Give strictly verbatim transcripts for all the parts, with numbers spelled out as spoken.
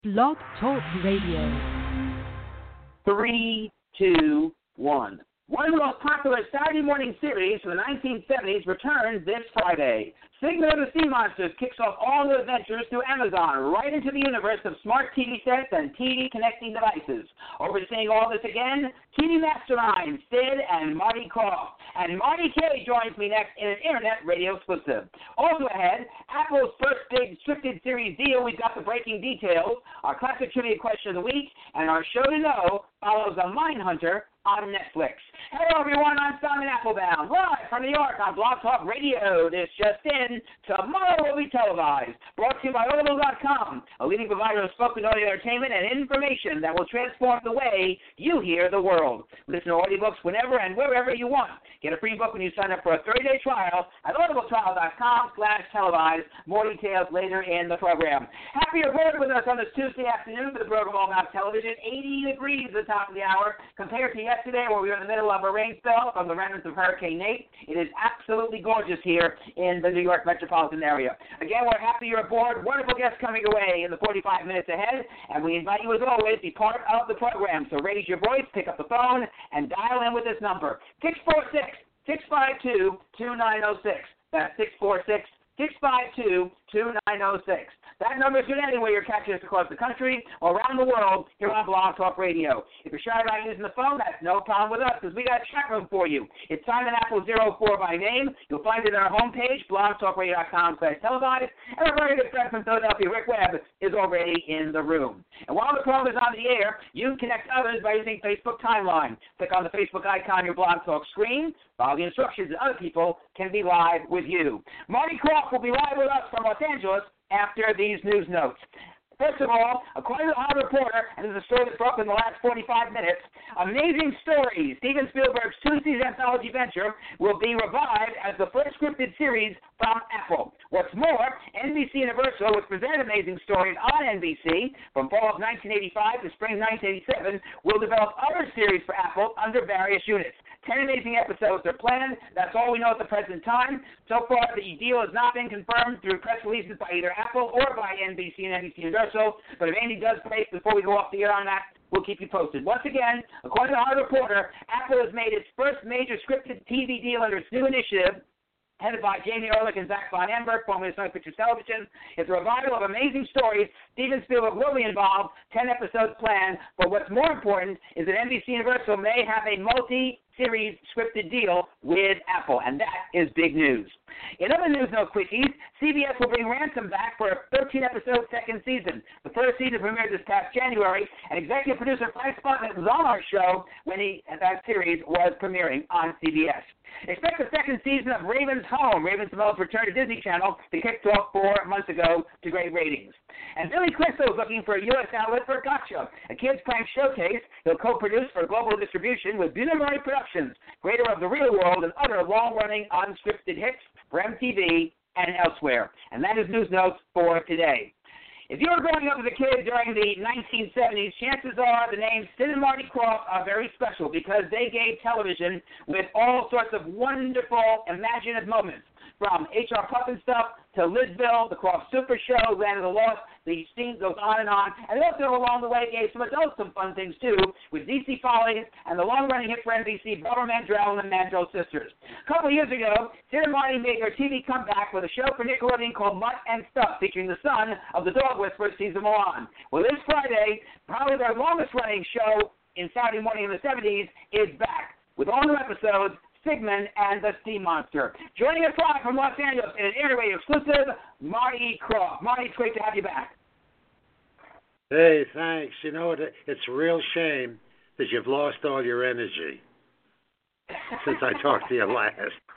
Blog Talk Radio. Three, two, one. One of the most popular Saturday morning series from the nineteen seventies returns this Friday. Sigma of the Sea Monsters kicks off all new adventures through Amazon, right into the universe of smart T V sets and T V connecting devices. Overseeing all this again, T V masterminds Sid and Marty Krofft. And Marty K joins me next in an Internet radio exclusive. Also ahead, Apple's first big scripted series deal. We've got the breaking details, our classic trivia question of the week, and our show to know follows The Mindhunter on Netflix. Hello, everyone. I'm Simon Applebaum, live from New York on Blog Talk Radio. This just in, tomorrow will be televised. Brought to you by Audible dot com, a leading provider of spoken audio entertainment and information that will transform the way you hear the world. Listen to audiobooks whenever and wherever you want. Get a free book when you sign up for a thirty-day trial at audible trial dot com slash televised. More details later in the program. Happy you're board with us on this Tuesday afternoon for the program All About Television. eighty degrees at the top of the hour compared to yesterday where we were in the middle of a rain spell from the remnants of Hurricane Nate. It is absolutely gorgeous here in the New York metropolitan area. Again, we're happy you're aboard. Wonderful guests coming away in the forty-five minutes ahead, and we invite you, as always, to be part of the program. So raise your voice, pick up the phone, and dial in with this number, six four six, six five two, two nine zero six. That's six four six, six five two, two nine zero six. That number is good anywhere you're catching us across the country or around the world here on Blog Talk Radio. If you're shy about using the phone, that's no problem with us because we got a chat room for you. It's Simon Apple zero four by name. You'll find it on our homepage, blog talk radio dot com slash televised. And our very good friend from Philadelphia, Rick Webb, is already in the room. And while the program is on the air, you can connect others by using Facebook Timeline. Click on the Facebook icon on your Blog Talk screen. Follow the instructions, and other people can be live with you. Marty Krofft will be live with us from Los Angeles after these news notes. First of all, according to the Hollywood Reporter, and this is a story that broke in the last forty-five minutes, Amazing Stories, Steven Spielberg's two-season anthology venture, will be revived as the first scripted series from Apple. What's more, N B C Universal, which presented Amazing Stories on N B C from fall of nineteen eighty-five to spring nineteen eighty-seven, will develop other series for Apple under various units. Ten amazing episodes are planned. That's all we know at the present time. So far, the deal has not been confirmed through press releases by either Apple or by N B C and N B C Universal. But if Andy does break before we go off the air on that, we'll keep you posted. Once again, according to the Hollywood Reporter, Apple has made its first major scripted T V deal under its new initiative, headed by Jamie Ehrlich and Zach Von Amberg, formerly of Sony Pictures Television. It's a revival of Amazing Stories. Steven Spielberg will be involved, ten episodes planned. But what's more important is that N B C Universal may have a multi-series scripted deal with Apple, and that is big news. In other news note quickies, C B S will bring Ransom back for a thirteen-episode second season. The first season premiered this past January, and executive producer Frank Sputnik was on our show when he, that series was premiering on C B S. Expect the second season of Raven's Home, Raven-Symoné's return to Disney Channel, that kicked off four months ago to great ratings. And Billy Crystal is looking for a U S outlet for Gotcha, a kids' prank showcase he'll co-produce for global distribution with Buena Murray Productions, creator of The Real World and other long-running unscripted hits for M T V and elsewhere. And that is news notes for today. If you were growing up as a kid during the nineteen seventies, chances are the names Sid and Marty Krofft are very special because they gave television with all sorts of wonderful, imaginative moments. From H R Pufnstuf to Lizville, the Krofft Super Show, Land of the Lost, the scene goes on and on. And also along the way gave some adults some fun things too, with D C Follies and the long-running hit for N B C, Barbara Mandrell and the Mandrell Sisters. A couple of years ago, Sid and Marty made their T V comeback with a show for Nickelodeon called Mutt and Stuff, featuring the son of the dog whisperer, Cesar Millan. Well, this Friday, probably their longest-running show in Saturday morning in the seventies is back with all new episodes, Sigmund and the Sea Monster. Joining us live from Los Angeles in an interview exclusive, Marty Krofft. Marty, it's great to have you back. Hey, thanks. You know, it's a real shame that you've lost all your energy since I talked to you last.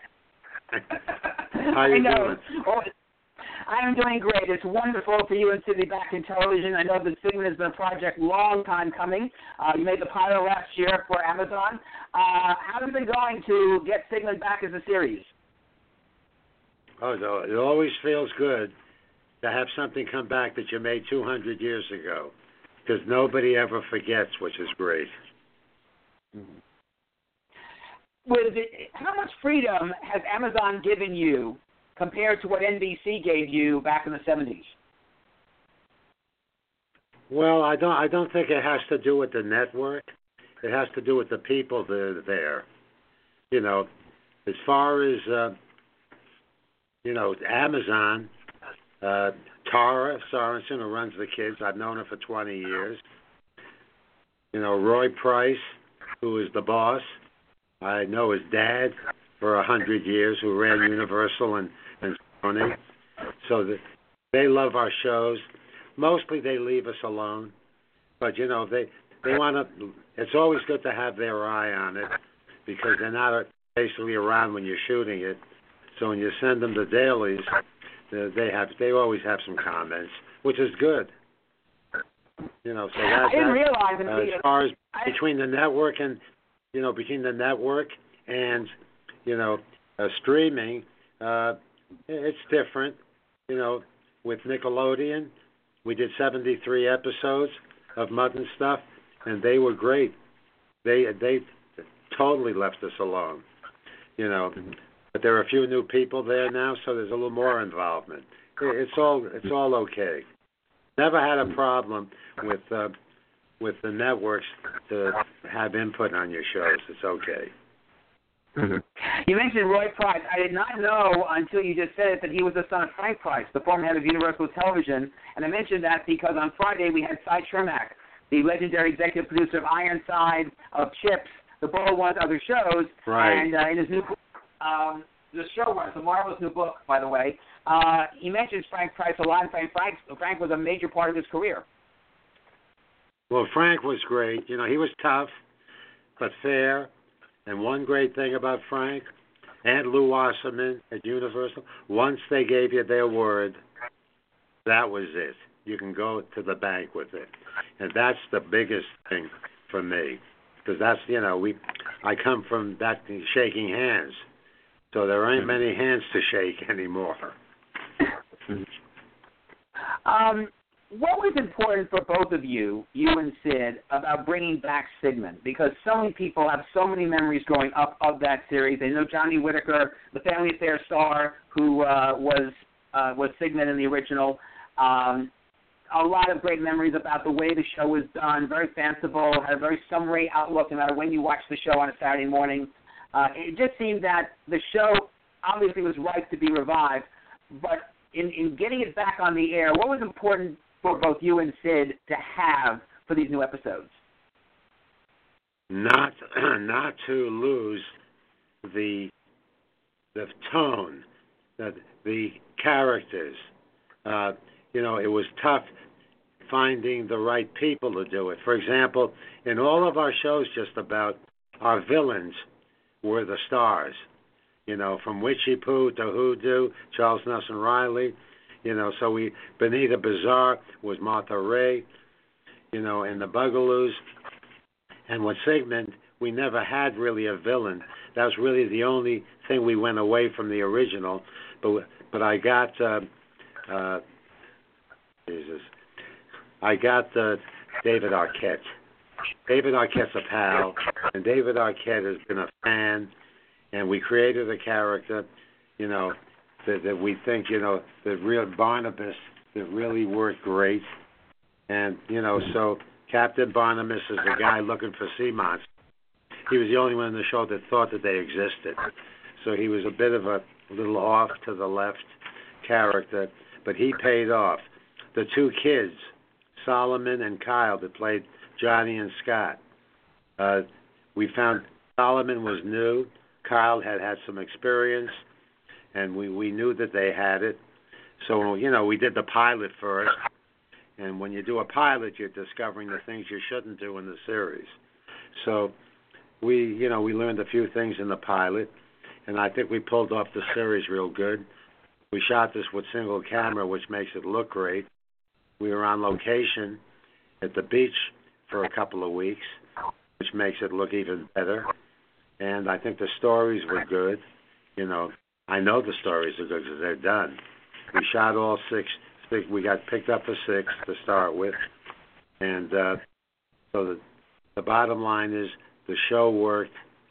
How you I know. doing? Well, I am doing great. It's wonderful for you and Sidney back in television. I know that Sigmund has been a project long time coming. Uh, you made the pilot last year for Amazon. Uh, how has it been going to get Sigmund back as a series? Oh, it always feels good to have something come back that you made two hundred years ago, because nobody ever forgets, which is great. Mm-hmm. With it, how much freedom has Amazon given you compared to what N B C gave you back in the seventies? Well, I don't. I don't think it has to do with the network. It has to do with the people that are there. You know, as far as uh, you know, Amazon, uh, Tara Sorensen, who runs the kids, I've known her for twenty years. You know, Roy Price, who is the boss. I know his dad for a hundred years, who ran Universal and and Sony. So that they love our shows. Mostly they leave us alone, but you know they they want to. It's always good to have their eye on it because they're not basically around when you're shooting it. So when you send them the dailies, they have they always have some comments, which is good. You know, so that, I didn't that, realize uh, as far as between the network and you know between the network and you know uh, streaming, uh, it's different. You know, with Nickelodeon, we did seventy-three episodes of Mutt and Stuff, and they were great. They they totally left us alone. You know, but there are a few new people there now, so there's a little more involvement. It's all it's all okay. Never had a problem with uh, with the networks to have input on your shows. It's okay. Mm-hmm. You mentioned Roy Price. I did not know until you just said it that he was the son of Frank Price, the former head of Universal Television. And I mentioned that because on Friday we had Cy Chermak, the legendary executive producer of Ironside, of Chips, the Bull Ones, other shows. Right. And uh, in his new book, um, the show was a marvelous new book, by the way. Uh, he mentions Frank Price a lot. And Frank, Frank, Frank was a major part of his career. Well, Frank was great. You know, he was tough, but fair. And one great thing about Frank and Lou Wasserman at Universal, once they gave you their word, that was it. You can go to the bank with it. And that's the biggest thing for me. Because that's, you know, we, I come from that shaking hands. So there ain't many hands to shake anymore. um, what was important for both of you, you and Sid, about bringing back Sigmund? Because so many people have so many memories growing up of that series. They know Johnny Whitaker, the Family Affair star, who uh, was uh, was Sigmund in the original. Um, a lot of great memories about the way the show was done, very fanciful, had a very summary outlook no matter when you watched the show on a Saturday morning. Uh, it just seemed that the show obviously was ripe to be revived, but in, in getting it back on the air, what was important for both you and Sid to have for these new episodes? Not not to lose the the tone, the, the characters. Uh, you know, it was tough finding the right people to do it. For example, in all of our shows just about, our villains were the stars. You know, from Witchy Poo to Hoodoo, Charles Nelson Riley. You know, so we, Benita Bizarre was Martha Ray, you know, and the Bugaloos. And with Sigmund, we never had really a villain. That was really the only thing we went away from the original. But but I got, uh, uh, Jesus, I got uh, David Arquette. David Arquette's a pal, and David Arquette has been a fan, and we created a character, you know, That, that we think, you know, the real Barnabas that really worked great. And, you know, so Captain Barnabas is the guy looking for sea monsters. He was the only one in the show that thought that they existed. So he was a bit of a little off to the left character, but he paid off. The two kids, Solomon and Kyle, that played Johnny and Scott, uh, we found Solomon was new. Kyle had had some experience. And we, we knew that they had it. So, you know, we did the pilot first. And when you do a pilot, you're discovering the things you shouldn't do in the series. So we, you know, we learned a few things in the pilot. And I think we pulled off the series real good. We shot this with single camera, which makes it look great. We were on location at the beach for a couple of weeks, which makes it look even better. And I think the stories were good, you know. I know the stories are good because they're done. We shot all six, six. We got picked up for six to start with, and uh, so the, the bottom line is the show worked.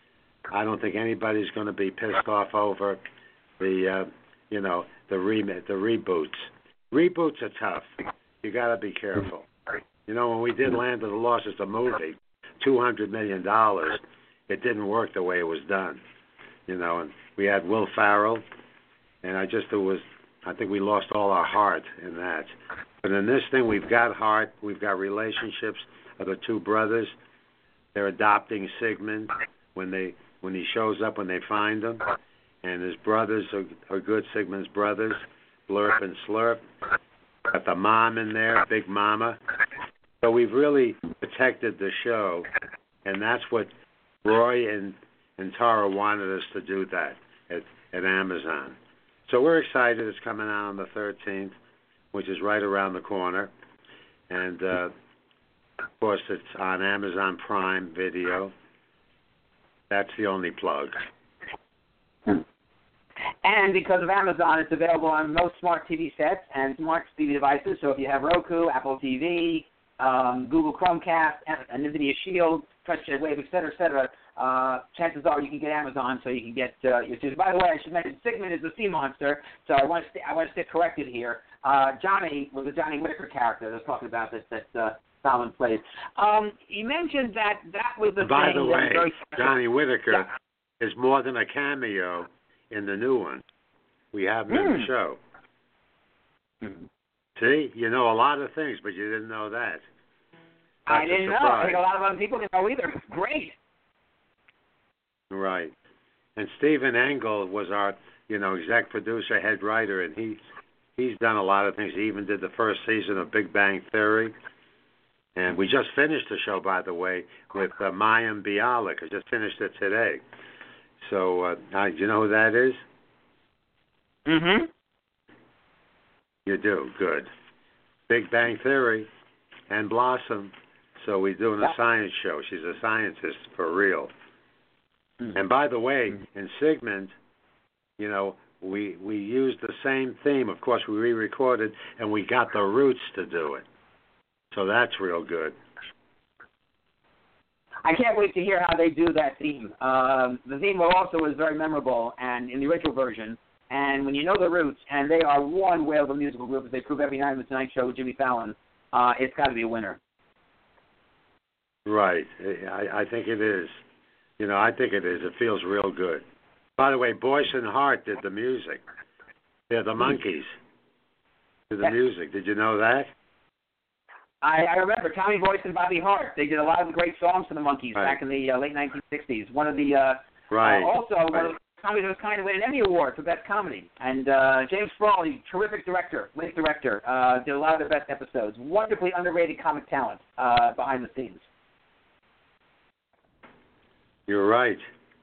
I don't think anybody's going to be pissed off over the, uh, you know, the re the reboots. Reboots are tough. You got to be careful. You know, when we did Land of the Lost as a movie, two hundred million dollars, it didn't work the way it was done. You know, and we had Will Ferrell, and I just, it was, I think we lost all our heart in that. But in this thing, we've got heart, we've got relationships of the two brothers. They're adopting Sigmund when they when he shows up, when they find him. And his brothers are, are good, Sigmund's brothers, Blurp and Slurp. Got the mom in there, Big Mama. So we've really protected the show, and that's what Roy and, and Tara wanted us to do that at, at Amazon. So we're excited. It's coming out on the thirteenth, which is right around the corner. And, uh, of course, it's on Amazon Prime Video. That's the only plug. And because of Amazon, it's available on most smart T V sets and smart T V devices. So if you have Roku, Apple T V, um, Google Chromecast, and NVIDIA Shield, Touchjet Wave, et cetera, et cetera, uh, chances are you can get Amazon so you can get uh, your series. By the way, I should mention Sigmund is a sea monster, so I want to stay, I want to stay corrected here. Uh, Johnny was a Johnny Whitaker character that I was talking about this that uh, Solomon played. Um, you mentioned that that was the By thing the way, that was very Johnny Whitaker yeah. is more than a cameo in the new one. We have him mm. in the show. Mm. See, you know a lot of things, but you didn't know that. That's I didn't know. I think a lot of other people didn't know either. Great. Right. And Stephen Engel was our, you know, exec producer, head writer, and he he's done a lot of things. He even did the first season of Big Bang Theory. And we just finished the show, by the way, with uh, Mayim Bialik. I just finished it today. So, uh, uh, do you know who that is? Mm-hmm. You do. Good. Big Bang Theory and Blossom. So we're doing a science show. She's a scientist for real. Mm-hmm. And by the way, mm-hmm. in Sigmund, you know, we we used the same theme. Of course, we re-recorded, and we got the Roots to do it. So that's real good. I can't wait to hear how they do that theme. Um, the theme also is very memorable, and in the original version. And when you know the Roots, and they are one whale of a musical group, as they prove every night on the Tonight Show with Jimmy Fallon, uh, it's got to be a winner. Right. I, I think it is. You know, I think it is. It feels real good. By the way, Boyce and Hart did the music. They're the Monkees. Did the music. Did you know that? I, I remember Tommy Boyce and Bobby Hart. They did a lot of great songs for the Monkees right. back in the uh, late nineteen sixties. One of the uh, right. uh, also right. one of the comedies that was kind of win an Emmy Award for Best Comedy. And uh, James Frawley, terrific director, late director, uh, did a lot of their best episodes. Wonderfully underrated comic talent uh, behind the scenes. You're right.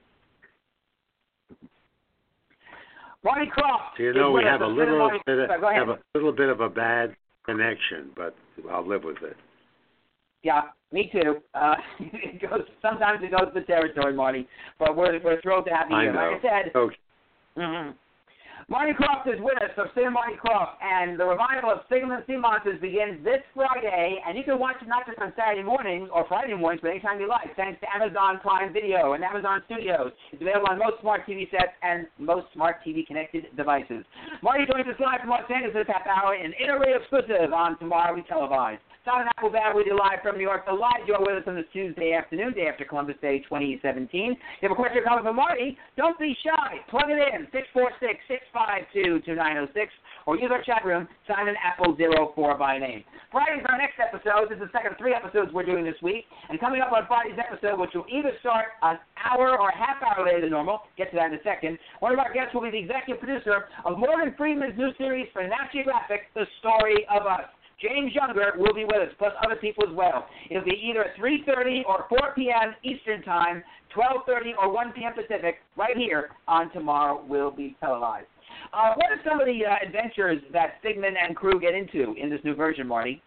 Marty Krofft. So you know we have a little bit of, Sorry, have a little bit of a bad connection, but I'll live with it. Yeah, me too. Uh, it goes sometimes it goes to the territory, Marty. But we're we're thrilled to have you I here. know. Like I said, okay. mm-hmm. Marty Krofft is with us, so Sigmund Marty Krofft, and the revival of Sigmund and Sea Monsters begins this Friday, and you can watch it not just on Saturday mornings or Friday mornings, but anytime you like, thanks to Amazon Prime Video and Amazon Studios. It's available on most smart T V sets and most smart T V connected devices. Marty joins us live from Los Angeles this half hour in Interrail exclusive on Tomorrow We Televise. Simon Applebaum with you live from New York. So live, you're with us on this Tuesday afternoon, day after Columbus Day twenty seventeen. If you have a question or comment for Marty, don't be shy. Plug it in, six four six, six five two, two nine zero six, or use our chat room, Simon Apple zero four by name. Friday's our next episode. This is the second of three episodes we're doing this week. And coming up on Friday's episode, which will either start an hour or a half hour later than normal, get to that in a second, one of our guests will be the executive producer of Morgan Freeman's new series for National Geographic, The Story of Us. James Younger will be with us, plus other people as well. It'll be either at three thirty or four p.m. Eastern Time, twelve thirty or one p.m. Pacific, right here on Tomorrow Will Be Televised. Uh, what are some of the uh, adventures that Sigmund and crew get into in this new version, Marty?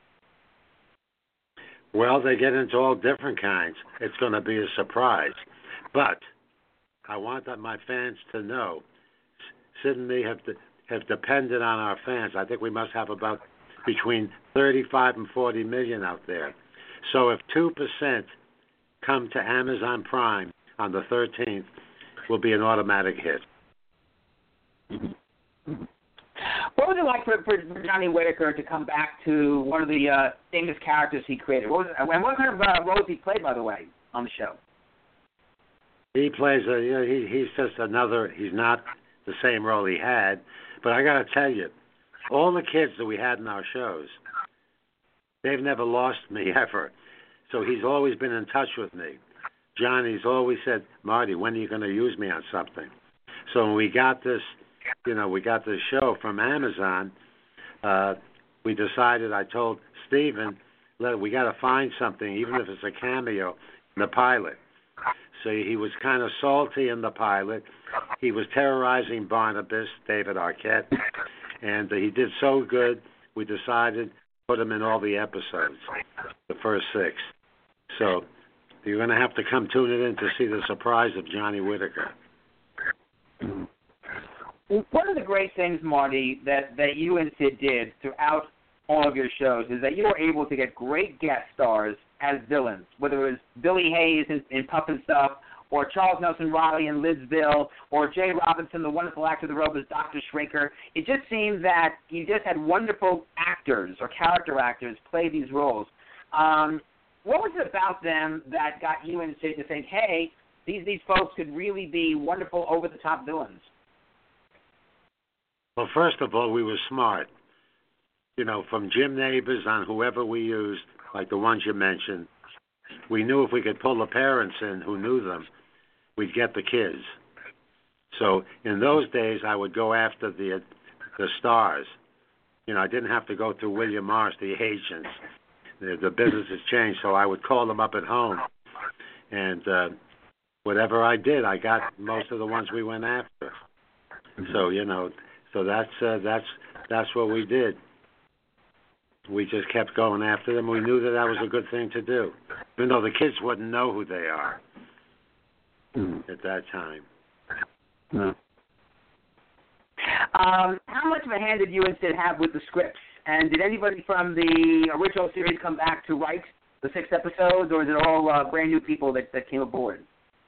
Well, they get into all different kinds. It's going to be a surprise. But I want that my fans to know, Sid and me have, de- have depended on our fans. I think we must have about between thirty-five and forty million out there. So if two percent come to Amazon Prime on the thirteenth, will be an automatic hit. What was it like for, for, for Johnny Whitaker to come back to one of the uh, famous characters he created? What was it, and what kind of uh, roles he played, by the way, on the show? He plays a, you know, he, he's just another, he's not the same role he had. But I got to tell you, all the kids that we had in our shows, they've never lost me ever. So he's always been in touch with me. Johnny's always said, Marty, when are you going to use me on something? So when we got this, you know, we got this show from Amazon, uh, we decided, I told Steven, let, we got to find something, even if it's a cameo, in the pilot. So he was kind of salty in the pilot. He was terrorizing Barnabas, David Arquette, and uh, he did so good, we decided to put him in all the episodes, the first six. So you're going to have to come tune it in to see the surprise of Johnny Whitaker. One of the great things, Marty, that, that you and Sid did throughout all of your shows is that you were able to get great guest stars as villains, whether it was Billy Hayes in, in Puff and Stuff, or Charles Nelson Riley in Lidsville, or Jay Robinson, the wonderful actor of the role as Doctor Shrinker. It just seemed that you just had wonderful actors or character actors play these roles. Um, what was it about them that got you and Sid to think, hey, these these folks could really be wonderful over-the-top villains? Well, first of all, we were smart. You know, from Jim Neighbors on whoever we used, like the ones you mentioned, we knew if we could pull the parents in who knew them, we'd get the kids. So in those days, I would go after the the stars. You know, I didn't have to go through William Morris, the agents. The, the business has changed, so I would call them up at home. And uh, whatever I did, I got most of the ones we went after. So, you know, so that's uh, that's that's what we did. We just kept going after them. We knew that that was a good thing to do, even though the kids wouldn't know who they are mm. at that time. Mm. Um, how much of a hand did you and Sid have with the scripts? And did anybody from the original series come back to write the six episodes, or is it all uh, brand new people that, that came aboard?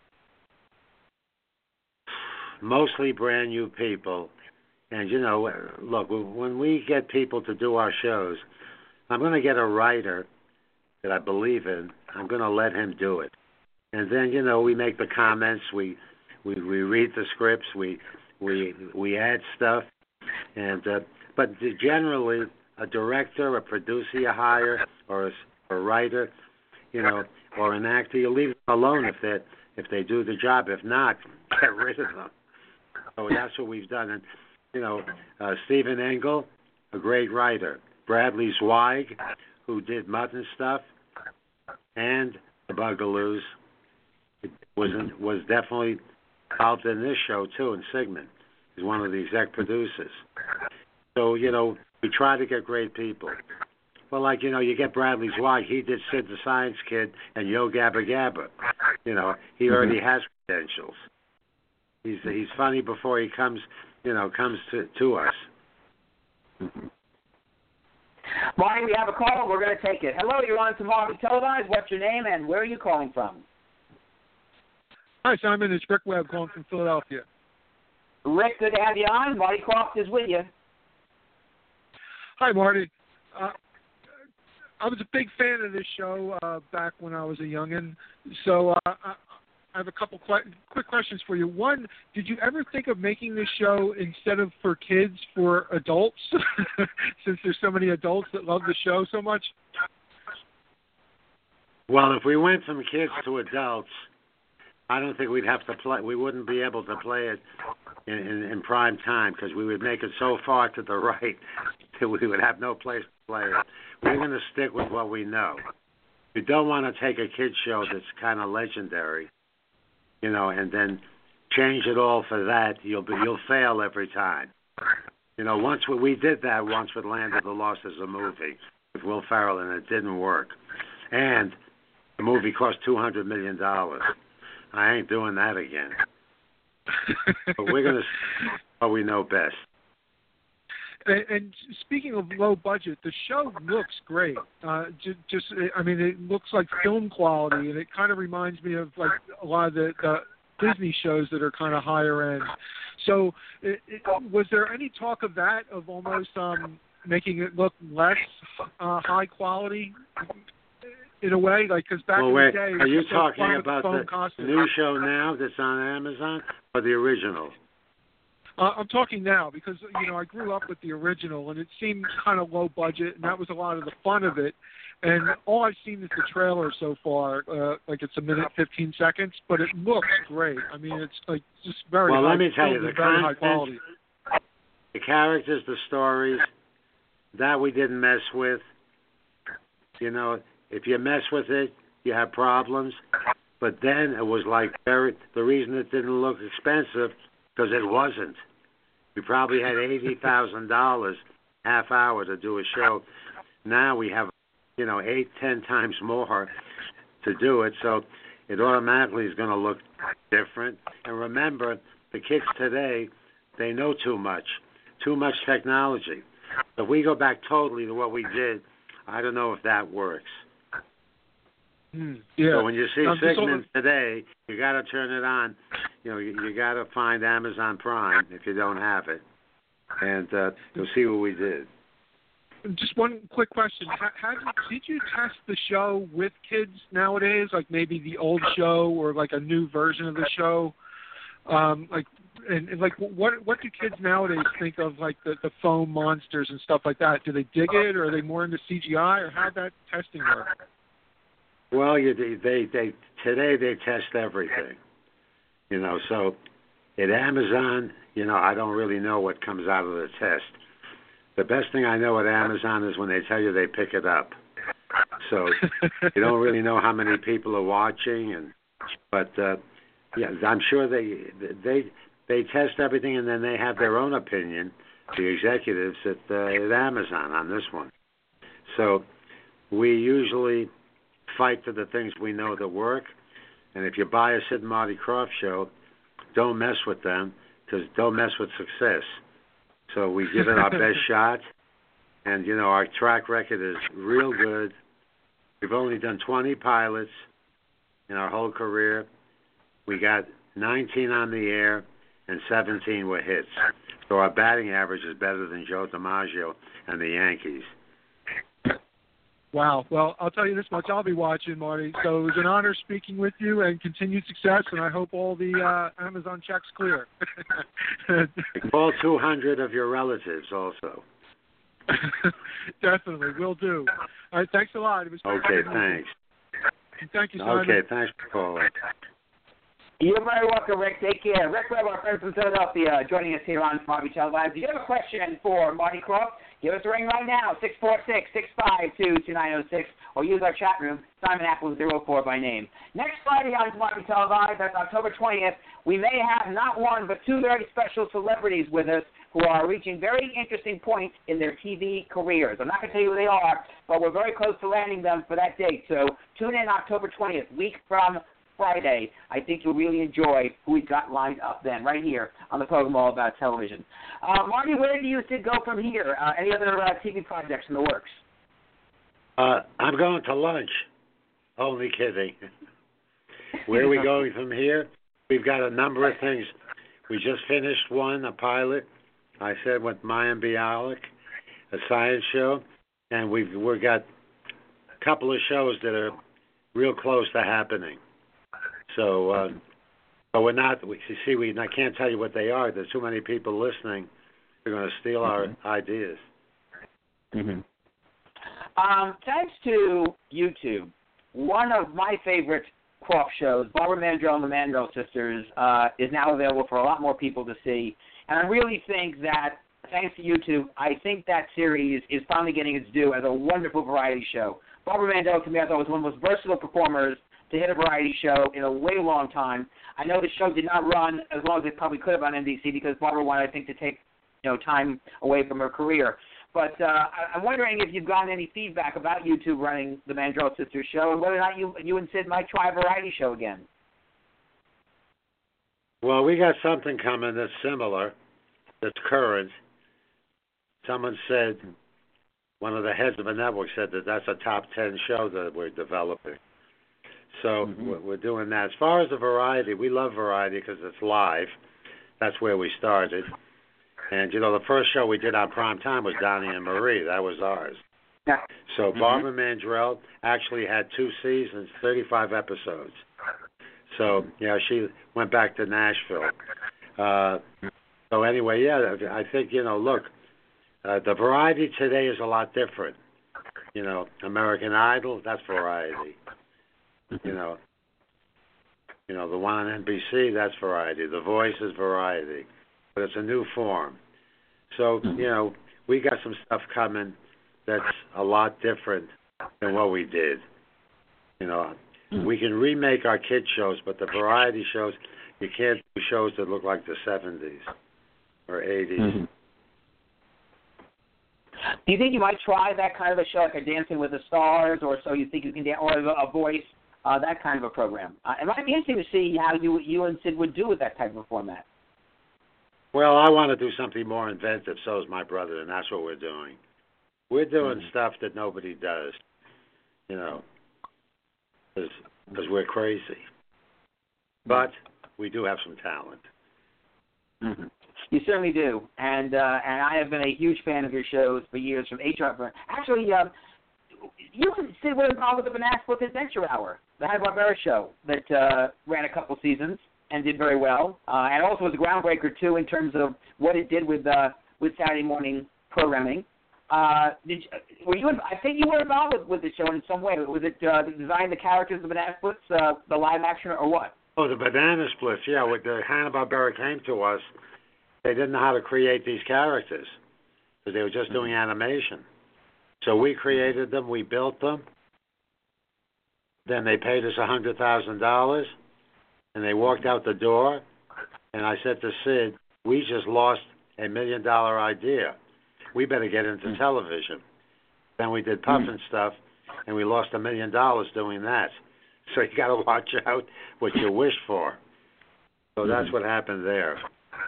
Mostly brand new people. And, you know, look, when we get people to do our shows, I'm going to get a writer that I believe in. I'm going to let him do it. And then, you know, we make the comments. We we, we read the scripts. We we we add stuff. And uh, but generally, a director, a producer you hire, or a, a writer, you know, or an actor, you leave them alone if they if they do the job. If not, get rid of them. So that's what we've done. And you know, uh, Stephen Engel, a great writer. Bradley Zweig, who did Mutt and Stuff, and The Bugaloos, was in, was definitely involved in this show too. And Sigmund is one of the exec producers. So you know, we try to get great people. Well, like you know, you get Bradley Zweig. He did Sid the Science Kid and Yo Gabba Gabba. You know, he already has credentials. He's he's funny before he comes. You know, comes to, to us. Mm-hmm. Marty, we have a call. We're going to take it. Hello, you're on Tomorrow Televised. What's your name and where are you calling from? Hi, Simon. It's Rick Webb calling from Philadelphia. Rick, good to have you on. Marty Croft is with you. Hi, Marty. Uh, I was a big fan of this show uh, back when I was a youngin'. So uh, I, I have a couple qu- quick questions for you. One, did you ever think of making this show instead of for kids, for adults, since there's so many adults that love the show so much? Well, if we went from kids to adults, I don't think we'd have to play. We wouldn't be able to play it in, in, in prime time because we would make it so far to the right that we would have no place to play it. We're going to stick with what we know. We don't want to take a kids show that's kind of legendary, you know, and then change it all for that. You'll be, you'll fail every time. You know, once we, we did that once with Land of the Lost as a movie with Will Ferrell, and it didn't work. And the movie cost two hundred million dollars. I ain't doing that again. But we're going to see what we know best. And, and speaking of low budget, the show looks great. Uh, just, just, I mean, it looks like film quality, and it kind of reminds me of like a lot of the, the Disney shows that are kind of higher end. So, it, it, was there any talk of that, of almost um, making it look less uh, high quality in a way? Like, because back well, in wait, the day, are you so talking about the, the new show now that's on Amazon or the original? Uh, I'm talking now because, you know, I grew up with the original, and it seemed kind of low budget, and that was a lot of the fun of it. And all I've seen is the trailer so far, uh, like it's a minute, fifteen seconds, but it looks great. I mean, it's like just very well, high, let me tell you, the very high content, quality. The characters, the stories, that we didn't mess with. You know, if you mess with it, you have problems. But then it was like very, the reason it didn't look expensive, because it wasn't. We probably had eighty thousand dollars half hour to do a show. Now we have, you know, eight, ten times more to do it, so it automatically is going to look different. And remember, the kids today, they know too much, too much technology. If we go back totally to what we did, I don't know if that works. Mm, yeah. So when you see um, Sigmund today, you got to turn it on. You know, you, you got to find Amazon Prime if you don't have it, and uh, you'll see what we did. Just one quick question: how, how did, did you test the show with kids nowadays? Like maybe the old show or like a new version of the show? Um, like, and, and like, what what do kids nowadays think of like the, the foam monsters and stuff like that? Do they dig it, or are they more into C G I, or how'd that testing work? Well, you, they they today they test everything, you know. So at Amazon, you know, I don't really know what comes out of the test. The best thing I know at Amazon is when they tell you they pick it up. So you don't really know how many people are watching, and but uh, yeah, I'm sure they they they test everything, and then they have their own opinion, the executives at, uh, at Amazon on this one. So we usually fight for the things we know that work, and if you buy a Sid and Marty Krofft show, don't mess with them, because don't mess with success. So we give it our best shot, and you know our track record is real good. We've only done twenty pilots in our whole career. We got nineteen on the air, and seventeen were hits. So our batting average is better than Joe DiMaggio and the Yankees. Wow. Well, I'll tell you this much. I'll be watching, Marty. So it was an honor speaking with you, and continued success, and I hope all the uh, Amazon checks clear. Call two hundred of your relatives also. Definitely. Will do. All right. Thanks a lot. It was okay, thanks. Thank you, Simon. Okay, thanks for calling. You're very welcome, Rick. Take care. Rick Webb, our friend from Philadelphia, joining us here on Smart Beach Live. Do you have a question for Marty Krofft? Give us a ring right now, six four six, six five two, two nine zero six, or use our chat room, Simon Apple zero four by name. Next Friday on Smart Beach Live, that's October twentieth, we may have not one but two very special celebrities with us who are reaching very interesting points in their T V careers. I'm not going to tell you who they are, but we're very close to landing them for that date. So tune in October twentieth, week from Friday. I think you'll really enjoy who we've got lined up then, right here on the program All About Television. Uh, Marty, where do you think go from here? Uh, any other uh, T V projects in the works? Uh, I'm going to lunch. Only kidding. Where are we going from here? We've got a number of things. We just finished one, a pilot, I said, with Mayim Bialik, a science show, and we've we've got a couple of shows that are real close to happening. So, uh, but we're not. We see, we I can't tell you what they are. There's too many people listening. They're going to steal mm-hmm. our ideas. Mm-hmm. Um, thanks to YouTube, one of my favorite Krofft shows, Barbara Mandrell and the Mandrell Sisters, uh, is now available for a lot more people to see. And I really think that, thanks to YouTube, I think that series is finally getting its due as a wonderful variety show. Barbara Mandrell, to me, I thought was one of the most versatile performers to hit a variety show in a way long time. I know the show did not run as long as it probably could have on N B C because Barbara wanted, I think, to take you know time away from her career. But uh, I'm wondering if you've gotten any feedback about YouTube running the Mandrell Sisters show, and whether or not you you and Sid might try a variety show again. Well, we got something coming that's similar, that's current. Someone said, one of the heads of a network said that that's a top ten show that we're developing. So Mm-hmm. we're, we're doing that. As far as the variety, we love variety because it's live. That's where we started. And, you know, the first show we did on prime time was Donnie and Marie. That was ours. Yeah. So Mm-hmm. Barbara Mandrell actually had two seasons, thirty-five episodes. So, yeah, she went back to Nashville. Uh, so anyway, yeah, I think, you know, look, uh, the variety today is a lot different. You know, American Idol, that's variety. You know, you know, the one on N B C, that's variety. The Voice is variety. But it's a new form. So, you know, we got some stuff coming that's a lot different than what we did. You know, we can remake our kids shows, but the variety shows, you can't do shows that look like the seventies or eighties. Mm-hmm. Do you think you might try that kind of a show, like a Dancing with the Stars, or So You Think You Can Dance, or a Voice, uh, that kind of a program? Uh, it might be interesting to see how you you and Sid would do with that type of format. Well, I want to do something more inventive, so is my brother, and that's what we're doing. We're doing mm-hmm. stuff that nobody does, you know, because we're crazy. But we do have some talent. Mm-hmm. You certainly do, and uh, and I have been a huge fan of your shows for years, from H R. Actually, uh, you and Sid were involved with the Bananasplit Adventure Hour, the Hanna-Barbera show that uh, ran a couple seasons and did very well, uh, and also was a groundbreaker too in terms of what it did with uh, with Saturday morning programming. Uh, did you, were you? I think you were involved with, with the show in some way. Was it uh, design the characters of the Bananasplits, uh, the live action, or what? Oh, the Bananasplits. Yeah, when the Hanna-Barbera came to us, they didn't know how to create these characters because they were just doing animation. So we created them, we built them. Then they paid us a hundred thousand dollars, and they walked out the door. And I said to Sid, "We just lost a million dollar idea. We better get into mm. television." Then we did Puff mm. and stuff, and we lost a million dollars doing that. So you got to watch out what you wish for. So mm. that's what happened there.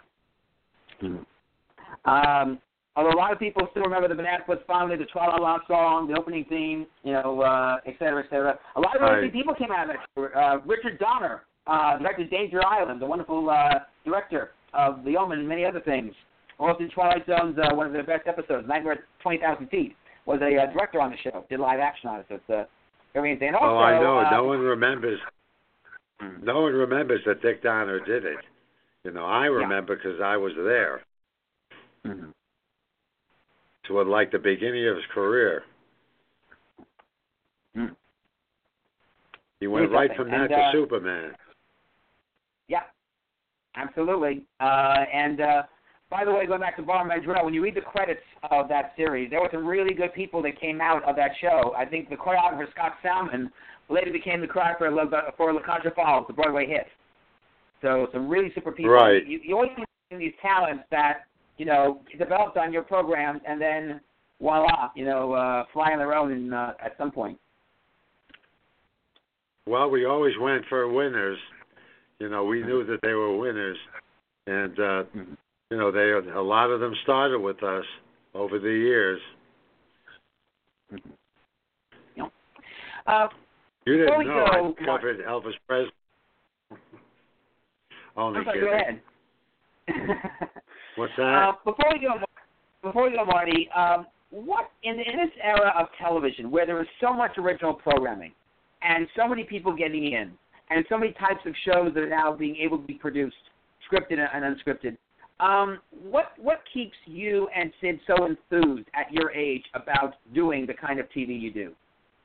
Mm. Um, although a lot of people still remember the Bananasplits finally, the Tra La La song, the opening theme, you know, uh, et cetera, et cetera. A lot of really big people came out of it. Uh, Richard Donner, uh, directed Danger Island, the wonderful uh, director of The Omen and many other things. Also, Twilight Zone's uh, one of their best episodes, Nightmare at twenty thousand feet, was a uh, director on the show, did live action on it. So it's uh, very interesting. Also, oh, I know. Uh, no one remembers. No one remembers that Dick Donner did it. You know, I remember because yeah. I was there. Mm-hmm. So it like the beginning of his career. Mm. He went right from that and, to uh, Superman. Yeah, absolutely. Uh, and uh, by the way, going back to Barbara Mandrell, when you read the credits of that series, there were some really good people that came out of that show. I think the choreographer, Scott Salmon, later became the choreographer for La Contra Falls, the Broadway hit. So some really super people. Right. You, you always see these talents that, you know, developed on your programs, and then voila, you know, uh, fly on their own in, uh, at some point. Well, we always went for winners. You know, we knew that they were winners, and uh, mm-hmm. you know, they a lot of them started with us over the years. Mm-hmm. You know, uh, you didn't know go, I covered Mark. Elvis Presley. Only I'm sorry, kidding. Go ahead. What's that? Uh, before we go, before we go, Marty, um, what in, in this era of television, where there is so much original programming, and so many people getting in, and so many types of shows that are now being able to be produced, scripted and unscripted, um, what what keeps you and Sid so enthused at your age about doing the kind of T V you do?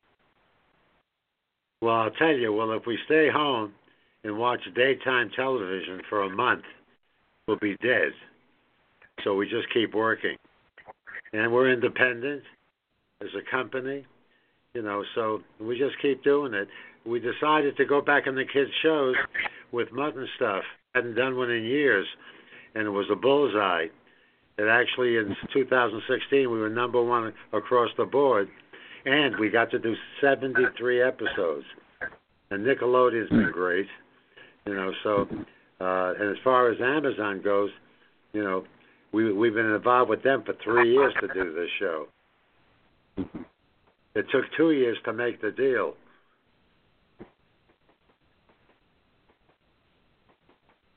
Well, I'll tell you. Well, if we stay home and watch daytime television for a month, we'll be dead. So we just keep working. And we're independent as a company, you know, so we just keep doing it. We decided to go back on the kids' shows with Mutton Stuff. Hadn't done one in years, and it was a bullseye. And actually, in two thousand sixteen, we were number one across the board, and we got to do seventy-three episodes. And Nickelodeon's been great, you know, so, uh, and as far as Amazon goes, you know, we, we've been involved with them for three years to do this show. It took two years to make the deal.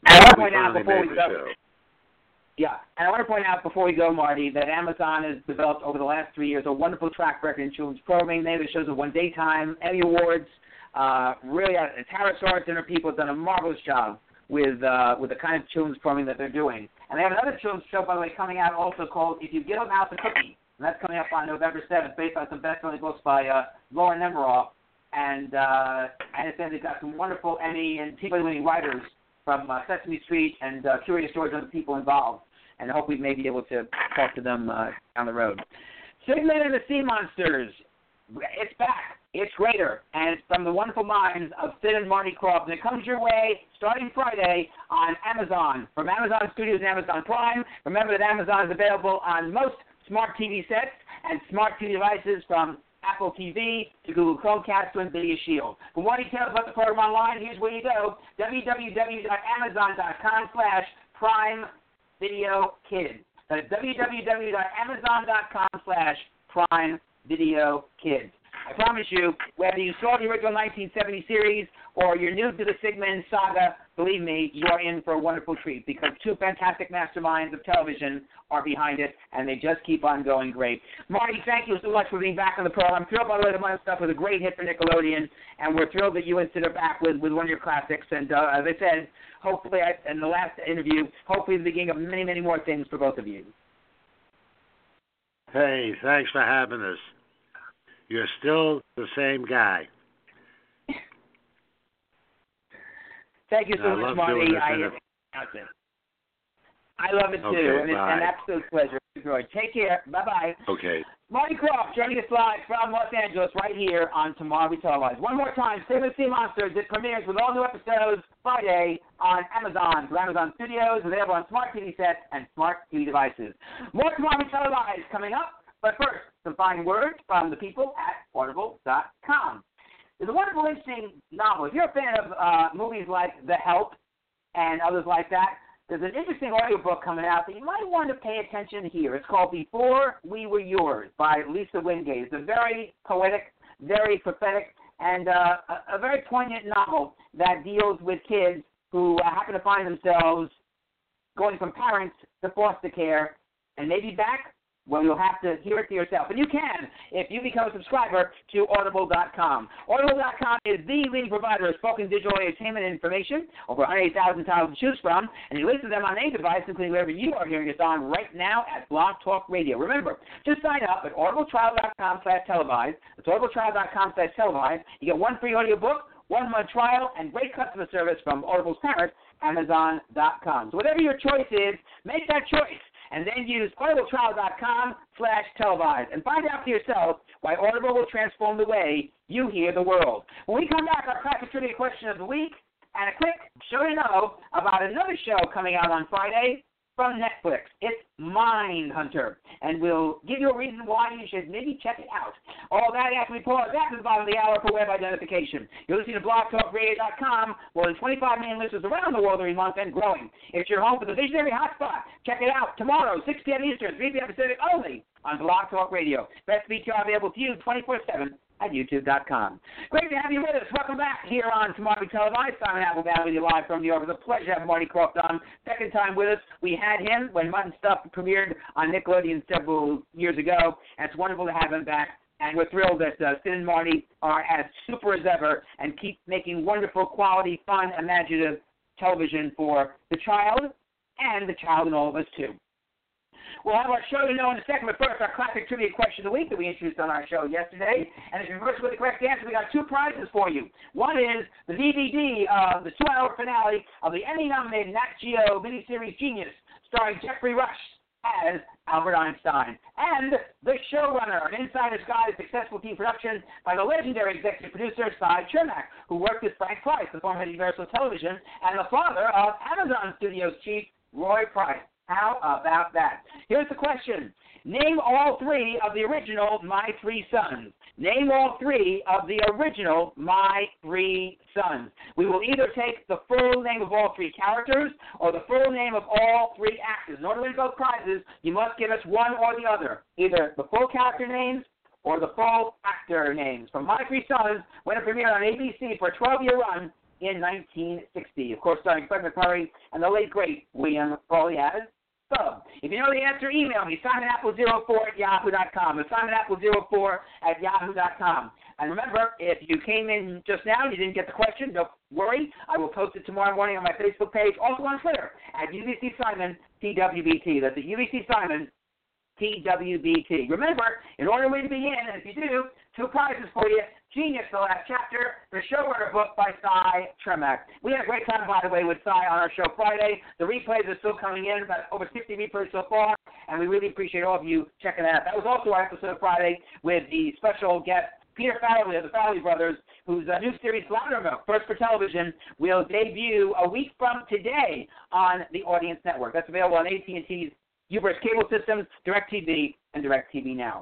And I want to We point out finally before made we the go. show. Yeah, and I want to point out before we go, Marty, that Amazon has developed over the last three years a wonderful track record in children's programming. Many of the shows have won daytime Emmy Awards. Uh, really, uh, Tara Sorensen and her people have done a marvelous job with uh, with the kind of children's programming that they're doing. And they have another children's show, by the way, coming out also called If You Give a Mouse a Cookie. And that's coming up on November seventh, based on some best-selling books by uh, Lauren Nemiroff. And uh, I understand they've got some wonderful Emmy and Peabody-winning writers from uh, Sesame Street and uh, Curious George and other people involved. And I hope we may be able to talk to them uh, down the road. Sigmund and the Sea Monsters. It's back. It's greater. And it's from the wonderful minds of Sid and Marty Krofft. And it comes your way starting Friday on Amazon. From Amazon Studios and Amazon Prime. Remember that Amazon is available on most smart T V sets and smart T V devices from Apple T V to Google Chromecast to NVIDIA Shield. For more details about the program online, here's where you go. www.amazon.com slash prime video kids. That's www.amazon.com slash prime video kids. I promise you, whether you saw the original nineteen seventy series or you're new to the Sigmund saga, believe me, you are in for a wonderful treat because two fantastic masterminds of television are behind it, and they just keep on going great. Marty, thank you so much for being back on the program. I'm thrilled, by the way, that my stuff was a great hit for Nickelodeon, and we're thrilled that you and Sid are back with, with one of your classics. And uh, as I said, hopefully, I, in the last interview, hopefully the beginning of many, many more things for both of you. Hey, thanks for having us. You're still the same guy. Thank you so I much, love Marty. doing this I, interview. I love it too, Okay, and it's bye. an absolute pleasure. Enjoy. Take care. Bye-bye. Okay. Marty Krofft joining us live from Los Angeles right here on Tomorrow We Televise. One more time, Sigmund Sea Monsters. It premieres with all new episodes Friday on Amazon, through Amazon Studios, available on smart T V sets and smart T V devices. More Tomorrow We Televise coming up, but first, some fine words from the people at Audible dot com. There's a wonderful, interesting novel. If you're a fan of uh, movies like The Help and others like that, there's an interesting audiobook coming out that you might want to pay attention here. It's called Before We Were Yours by Lisa Wingate. It's a very poetic, very prophetic, and uh, a, a very poignant novel that deals with kids who uh, happen to find themselves going from parents to foster care and maybe back. Well, you'll have to hear it for yourself. And you can if you become a subscriber to Audible dot com. Audible dot com is the leading provider of spoken digital entertainment and information, over one hundred eight thousand titles to choose from, and you listen to them on any device, including wherever you are hearing us on right now at Blog Talk Radio. Remember, just sign up at audible trial dot com slash televise. That's audible trial dot com slash televise. You get one free audiobook, one month trial, and great customer service from Audible's parent, Amazon dot com. So whatever your choice is, make that choice. And then use audible trial dot com slash televise and find out for yourself why Audible will transform the way you hear the world. When we come back, our classic trivia question of the week and a quick show you know about another show coming out on Friday from Netflix. It's Mindhunter, and we'll give you a reason why you should maybe check it out. All that after we pause. That's the bottom of the hour for web identification. You're listening to blog talk radio dot com. More than twenty-five million listeners around the world every month and growing. It's your home for the visionary hotspot. Check it out tomorrow, six p.m. Eastern, three p.m. Pacific, only on Blog Talk Radio. Best V T R available to you twenty-four seven at YouTube dot com. Great to have you with us. Welcome back here on Tomorrow We Televise. Simon Applebaum with you live from New York. It was a pleasure to have Marty Krofft on. Second time with us. We had him when Mutton Stuff premiered on Nickelodeon several years ago. And it's wonderful to have him back. And we're thrilled that uh, Sid and Marty are as super as ever and keep making wonderful, quality, fun, imaginative television for the child and the child in all of us, too. We'll have our show to know in a second, but first, our classic trivia question of the week that we introduced on our show yesterday. And if you reverse with the correct answer, we got two prizes for you. One is the D V D of the two-hour finale of the Emmy-nominated Nat Geo miniseries Genius, starring Jeffrey Rush as Albert Einstein. And The Showrunner, an insider's guide to successful T V production by the legendary executive producer, Cy Chermak, who worked with Frank Price, the former head of Universal Television, and the father of Amazon Studios chief, Roy Price. How about that? Here's the question. Name all three of the original My Three Sons. Name all three of the original My Three Sons. We will either take the full name of all three characters or the full name of all three actors. In order to win both prizes, you must give us one or the other, either the full character names or the full actor names. From My Three Sons, when it premiered on A B C for a twelve-year run, in nineteen sixty. Of course, starring Fred MacMurray and the late, great William Frawley as Bub. If you know the answer, email me, Simon Apple zero four at yahoo dot com. It's Simon Apple zero four at yahoo dot com. And remember, if you came in just now and you didn't get the question, don't worry. I will post it tomorrow morning on my Facebook page, also on Twitter, at U B C Simon T W B T. That's at U B C Simon T W B T. Remember, in order to win to be in, and if you do, two prizes for you. Genius, the last chapter, the Showrunner book by Cy Tremak. We had a great time, by the way, with Cy on our show Friday. The replays are still coming in, about over sixty replays so far, and we really appreciate all of you checking that out. That was also our episode Friday with the special guest, Peter Farrelly of the Farrelly Brothers, whose uh, new series, Loudermilk, first for television, will debut a week from today on the Audience Network. That's available on A T and T's Uber's cable systems, DirecTV, and DirecTV Now.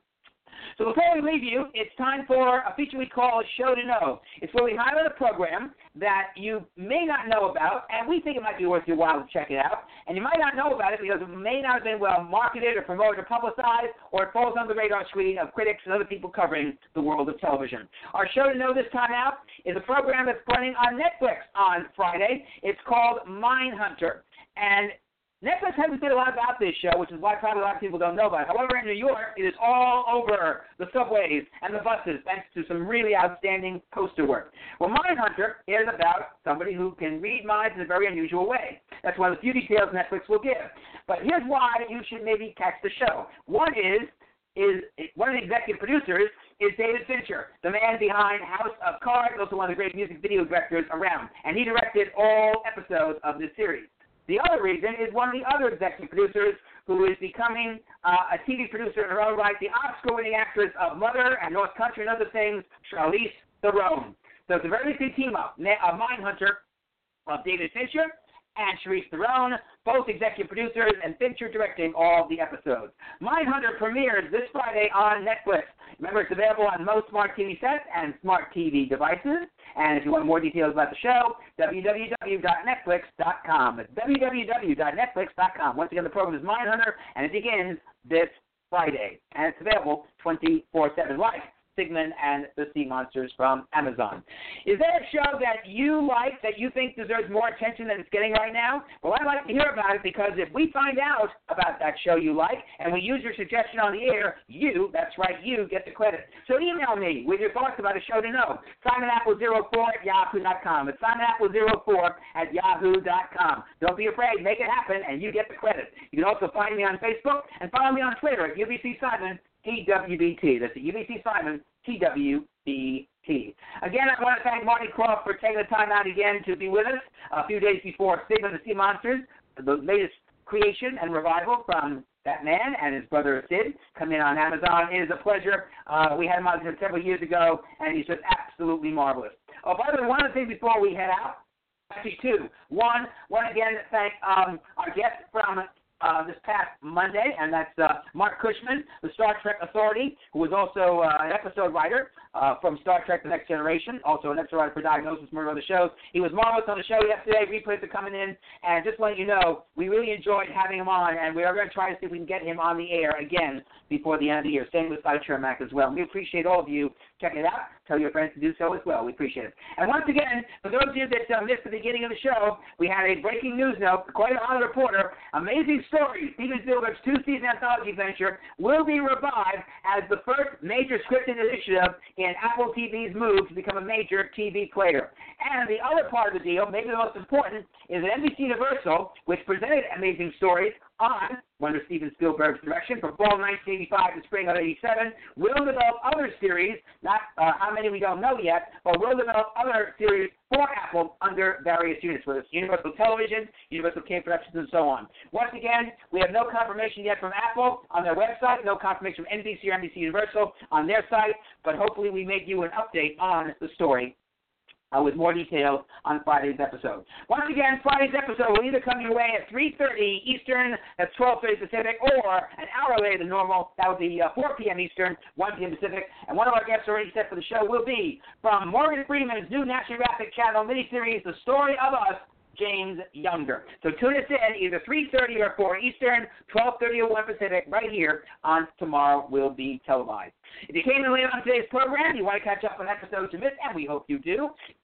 So before we leave you, it's time for a feature we call a Show to Know. It's where we highlight a program that you may not know about, and we think it might be worth your while to check it out. And you might not know about it because it may not have been well marketed or promoted or publicized, or it falls on the radar screen of critics and other people covering the world of television. Our Show to Know this time out is a program that's running on Netflix on Friday. It's called Mindhunter. And Netflix hasn't said a lot about this show, which is why probably a lot of people don't know about it. However, in New York, it is all over the subways and the buses, thanks to some really outstanding poster work. Well, Mindhunter is about somebody who can read minds in a very unusual way. That's one of the few details Netflix will give. But here's why you should maybe catch the show. One is, is one of the executive producers is David Fincher, the man behind House of Cards, also one of the great music video directors around. And he directed all episodes of this series. The other reason is one of the other executive producers who is becoming uh, a T V producer in her own right, the Oscar-winning actress of Mother and North Country and other things, Charlize Theron. So it's a very big team-up, a Mindhunter of David Fincher and Charlize Theron, both executive producers, and Fincher directing all the episodes. Mindhunter premieres this Friday on Netflix. Remember, it's available on most smart T V sets and smart T V devices. And if you want more details about the show, w w w dot netflix dot com. It's w w w dot netflix dot com. Once again, the program is Mindhunter, and it begins this Friday. And it's available twenty-four seven, like Sigmund and the Sea Monsters from Amazon. Is there a show that you like that you think deserves more attention than it's getting right now? Well, I'd like to hear about it, because if we find out about that show you like and we use your suggestion on the air, you, that's right, you get the credit. So email me with your thoughts about a show to know. Simon Apple zero four at yahoo dot com. It's Simon Apple zero four at yahoo dot com. Don't be afraid. Make it happen, and you get the credit. You can also find me on Facebook and follow me on Twitter at U B C Simon T W B T. That's at U B C Simon T W B T. Again, I want to thank Marty Krofft for taking the time out again to be with us a few days before Sigmund and the Sea Monsters, the latest creation and revival from that man and his brother Sid, come in on Amazon. It is a pleasure. Uh, we had him on several years ago, and he's just absolutely marvelous. Oh, by the way, one of the things before we head out, actually two. One, one again, thank um, our guest from Uh, this past Monday, and that's uh, Mark Cushman, the Star Trek Authority, who was also uh, an episode writer uh, from Star Trek The Next Generation, also an episode writer for Diagnosis, Murder, other shows. He was marvelous on the show yesterday. Replays are coming in, and just letting you know, we really enjoyed having him on, and we are going to try to see if we can get him on the air again before the end of the year. Same with Cy Tremak as well. And we appreciate all of you checking it out. Tell your friends to do so as well. We appreciate it. And once again, for those of you that uh, missed the beginning of the show, we had a breaking news note. Quite an honor reporter. Amazing Stories, Steven Spielberg's two-season anthology venture, will be revived as the first major scripted initiative in Apple T V's move to become a major T V player. And the other part of the deal, maybe the most important, is that N B C Universal, which presented Amazing Stories on, under Steven Spielberg's direction, from fall nineteen eighty-five to spring of eighty-seven, will develop other series, not uh, how many we don't know yet, but will develop other series for Apple under various units, whether it's Universal Television, Universal Cable Productions, and so on. Once again, we have no confirmation yet from Apple on their website, no confirmation from N B C or N B C Universal on their site, but hopefully we make you an update on the story Uh, with more details on Friday's episode. Once again, Friday's episode will either come your way at three thirty Eastern, that's twelve thirty Pacific, or an hour later than normal, that would be uh, four p.m. Eastern, one p.m. Pacific. And one of our guests already set for the show will be from Morgan Freeman's new National Geographic Channel miniseries, The Story of Us, James Younger. So tune us in either three thirty or four Eastern, twelve thirty or one Pacific, right here on Tomorrow Will Be Televised. If you came in late on today's program, you want to catch up on episodes you missed, and we hope you do,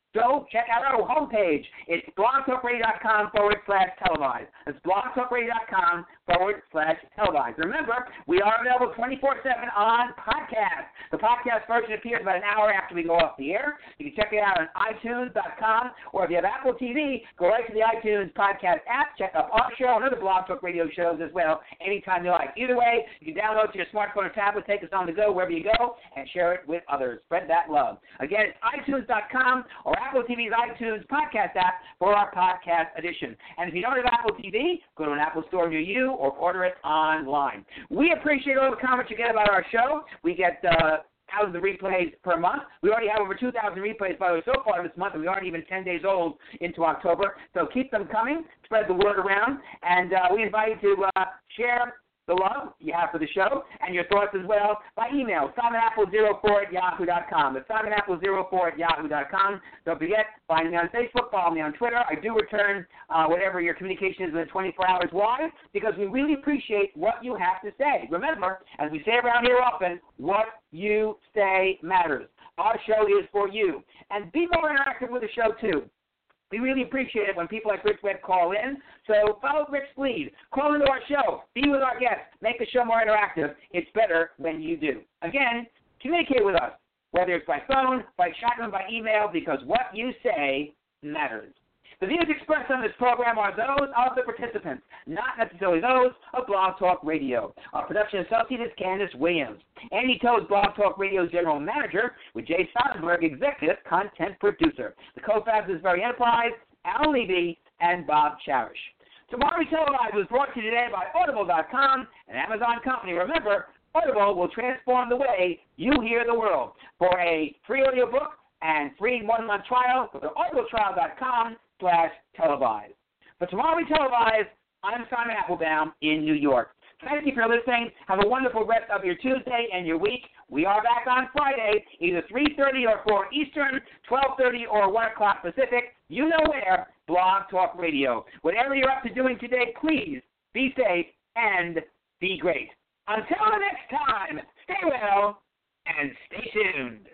go check out our homepage. It's blogtalkradio.com forward slash televised. It's blogtalkradio.com forward slash televised. Remember, we are available twenty-four seven on podcast. The podcast version appears about an hour after we go off the air. You can check it out on i tunes dot com, or if you have Apple T V, go right to the iTunes podcast app, check out our show and other Blog Talk Radio shows as well anytime you like. Either way, you can download to your smartphone or tablet, take us on the go wherever you go, and share it with others. Spread that love. Again, it's i tunes dot com or Apple T V's iTunes podcast app for our podcast edition. And if you don't have Apple T V, go to an Apple store near you or order it online. We appreciate all the comments you get about our show. We get uh, thousands of replays per month. We already have over two thousand replays, by the way, so far this month, and we aren't even ten days old into October. So keep them coming. Spread the word around. And uh, we invite you to uh, share the love you have for the show and your thoughts as well by email, simon apple zero four at yahoo dot com. It's simon apple zero four at yahoo dot com. Don't forget, find me on Facebook, follow me on Twitter. I do return uh, whatever your communication is within twenty-four hours. Why? Because we really appreciate what you have to say. Remember, as we say around here often, what you say matters. Our show is for you. And be more interactive with the show, too. We really appreciate it when people like Rich Webb call in. So follow Rick's lead. Call into our show. Be with our guests. Make the show more interactive. It's better when you do. Again, communicate with us, whether it's by phone, by chat, by email, because what you say matters. The views expressed on this program are those of the participants, not necessarily those of Blog Talk Radio. Our production associate is Candace Williams. Andy Toe is Blog Talk Radio's general manager, with Jay Sonnenberg, executive content producer. The co-founders is Very Enterprise, Al Levy, and Bob Cherish. Tomorrow We Televise was brought to you today by Audible dot com, an Amazon company. Remember, Audible will transform the way you hear the world. For a free audiobook and free one-month trial, go to audible trial dot com slash televised. But Tomorrow We Televise, I'm Simon Applebaum in New York. Thank you for listening. Have a wonderful rest of your Tuesday and your week. We are back on Friday, either three thirty or four Eastern, twelve thirty or one o'clock Pacific. You know where, Blog Talk Radio. Whatever you're up to doing today, please be safe and be great. Until the next time, stay well and stay tuned.